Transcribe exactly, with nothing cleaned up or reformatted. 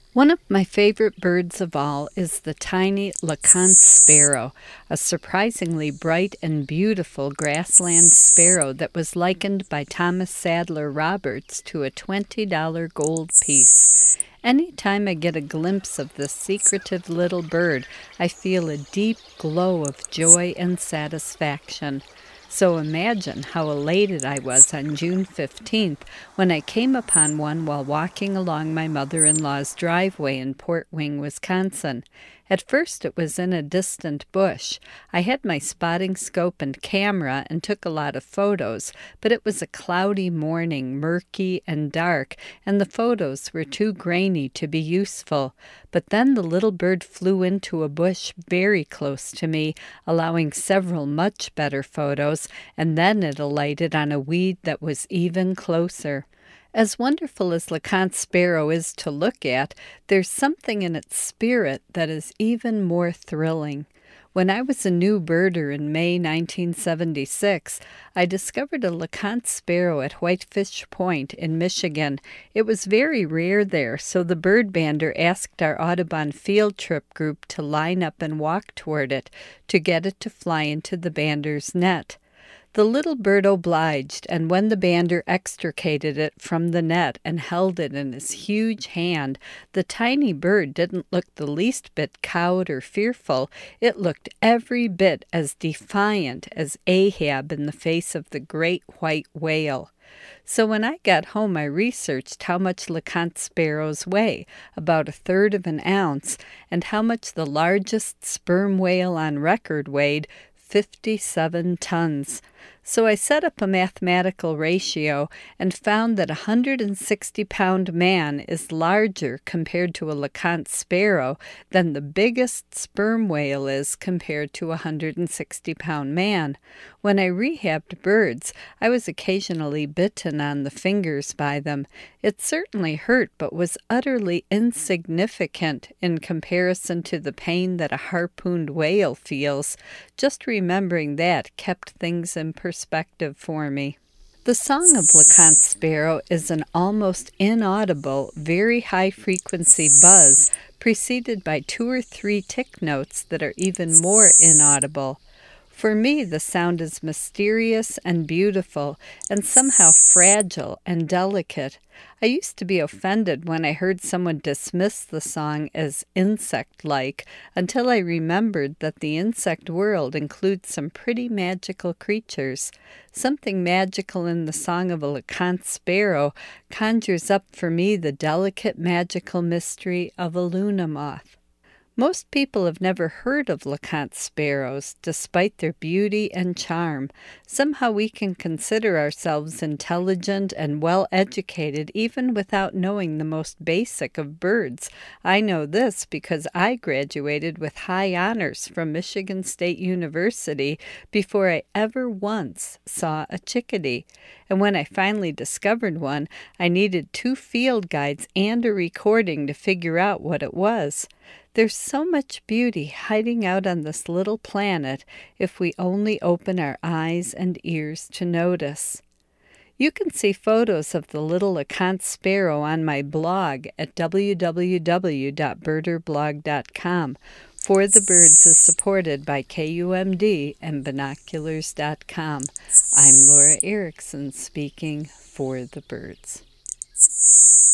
One of my favorite birds of all is the tiny LeConte sparrow, a surprisingly bright and beautiful grassland sparrow that was likened by Thomas Sadler Roberts to a twenty dollar gold piece. Any time I get a glimpse of this secretive little bird, I feel a deep glow of joy and satisfaction. So imagine how elated I was on June fifteenth when I came upon one while walking along my mother-in-law's driveway in Port Wing, Wisconsin. At first it was in a distant bush. I had my spotting scope and camera and took a lot of photos, but it was a cloudy morning, murky and dark, and the photos were too grainy to be useful. But then the little bird flew into a bush very close to me, allowing several much better photos, and then it alighted on a weed that was even closer. As wonderful as LeConte sparrow is to look at, there's something in its spirit that is even more thrilling. When I was a new birder in May nineteen seventy-six, I discovered a LeConte sparrow at Whitefish Point in Michigan. It was very rare there, so the bird bander asked our Audubon field trip group to line up and walk toward it to get it to fly into the bander's net. The little bird obliged, and when the bander extricated it from the net and held it in his huge hand, the tiny bird didn't look the least bit cowed or fearful. It looked every bit as defiant as Ahab in the face of the great white whale. So when I got home, I researched how much LeConte sparrows weigh, about a third of an ounce, and how much the largest sperm whale on record weighed, fifty-seven tons. So I set up a mathematical ratio and found that a one hundred sixty pound man is larger compared to a LeConte sparrow than the biggest sperm whale is compared to a one hundred sixty pound man. When I rehabbed birds, I was occasionally bitten on the fingers by them. It certainly hurt, but was utterly insignificant in comparison to the pain that a harpooned whale feels. Just remembering that kept things in perspective for me. The song of LeConte sparrow is an almost inaudible, very high-frequency buzz preceded by two or three tick notes that are even more inaudible. For me, the sound is mysterious and beautiful, and somehow fragile and delicate. I used to be offended when I heard someone dismiss the song as insect-like, until I remembered that the insect world includes some pretty magical creatures. Something magical in the song of a LeConte sparrow conjures up for me the delicate magical mystery of a Luna moth. Most people have never heard of LeConte sparrows, despite their beauty and charm. Somehow we can consider ourselves intelligent and well-educated even without knowing the most basic of birds. I know this because I graduated with high honors from Michigan State University before I ever once saw a chickadee. And when I finally discovered one, I needed two field guides and a recording to figure out what it was. There's so much beauty hiding out on this little planet if we only open our eyes and ears to notice. You can see photos of the little LeConte sparrow on my blog at w w w dot birder blog dot com. For the Birds is supported by K U M D and binoculars dot com. I'm Laura Erickson speaking for the birds.